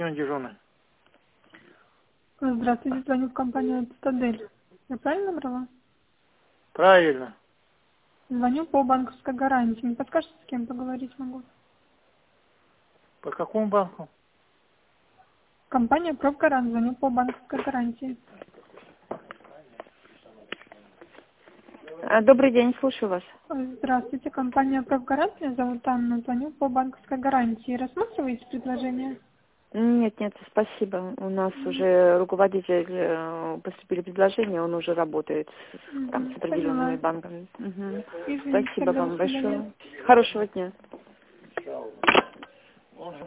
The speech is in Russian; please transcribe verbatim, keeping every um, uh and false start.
Дежурный. Здравствуйте, звоню в компанию «Цитадель». Я правильно набрала? Правильно. Звоню по банковской гарантии. Не подскажете, с кем поговорить могу? По какому банку? Компания «Профгарант». Звоню по банковской гарантии. А, Добрый день, слушаю вас. Здравствуйте, компания «Профгарант». Меня зовут Анна. Звоню по банковской гарантии. Рассматриваете предложение? Нет, нет, спасибо. У нас уже руководитель, э, поступили предложения, он уже работает с, там, с Угу, определенными поняла. банками. Мгм. Извините, Спасибо тогда до вам свидания. большое. Хорошего дня.